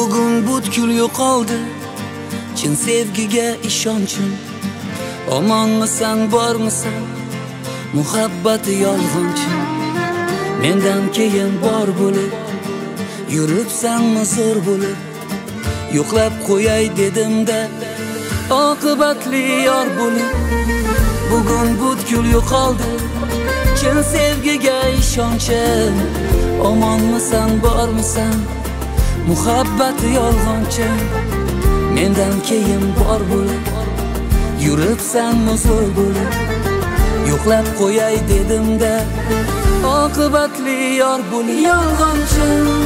Bugun butkul yo'qoldi chin sevgiga ishonchim. Omonmisan, bormisan, muhabbati yolg'onchi. Mendan keyin bor bo'lib yuribsanmi zo'r bo'lib. Yo'qlab qo'yay dedimda oqibatli yor bo'lib. Bugun butkul yo'qoldi chin sevgiga ishonchim. Omonmisan, bormisan, muhabbati yolg'onchi. Mendan keyin bor bo'lib yuribsanmi zo'r bo'lib. Yo'qlab qo'yay dedimda oqibatli yor bo'lib. Yolg'onchi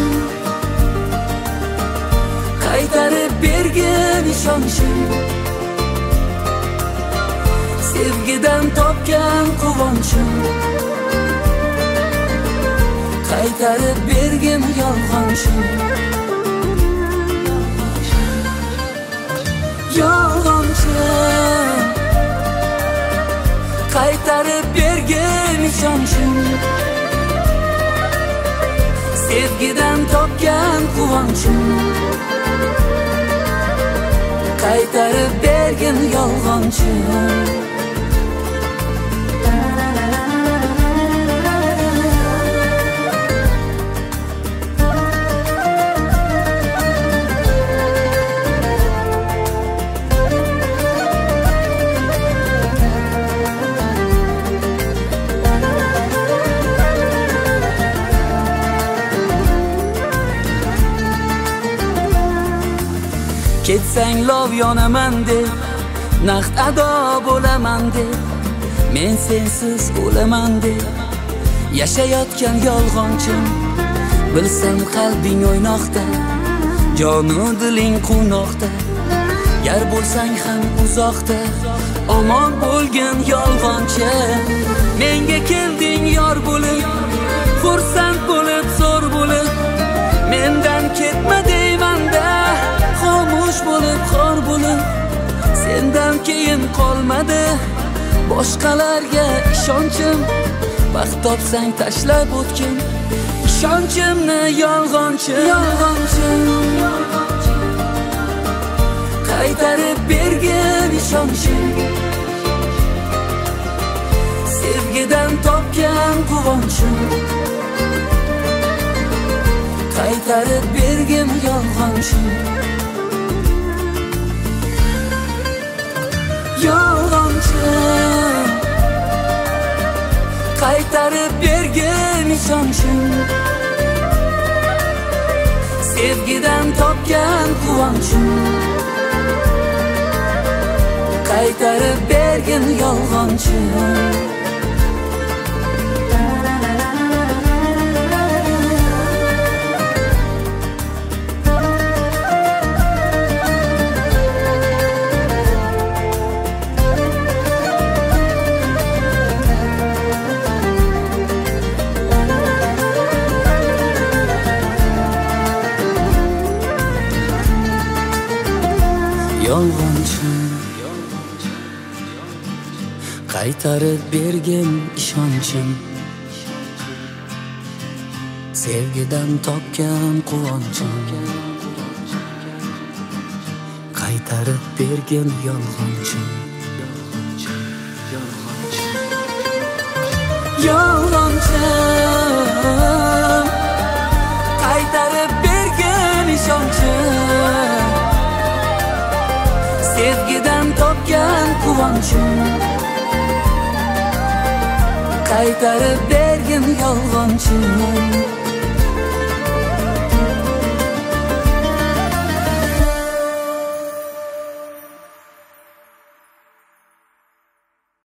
qaytarib bergin ishonchim. Sevgidan topgan quvonchim. Qaytarib bergin yolg'onchim. Yolg'onchi qaytarib bergin ishonchim. Sevgidan topgan quvonchim. Qaytarib bergin yolg'onchim. Ketsang lov yonaman deb, naqd ado bo'laman deb, men sensiz o'laman deb yashayotgan yolg'onchim. Bilsam qalbing o'ynoqda, jonu diling quvnoqda. Gar bo'lsang ham uzoqda, omon bo'lgin yolg'onchi. Menga kelding yor bo'lib, xursand bo'lib, zo'r bo'lib. Mendan ketma deymanda, xomush bo'lib, xor bo'lib. Sendan keyin qolmadi boshqalarga ishonchim. Vaqt topsang tashlab o'tgin ishonchimni yolg'onchi. Yolg'onchi qaytarib bergin ishonchim. Sevgidan topgan quvonchim. Qaytarib bergin yolg'onchim. Yolg'onchi qaytarib bergin ishonchim. Sevgidan topgan quvonchim. Qaytarib bergin yolg'onchim. Yolg'onchi qaytarib bergin ishonchim. Sevgidan topgan quvonchim. Qaytarib bergin yolg'onchim. Yolg'onchi qaytarib bergin ishonchim. Sevgidan topgan quvonchim. Qaytarib bergin yolg'onchim.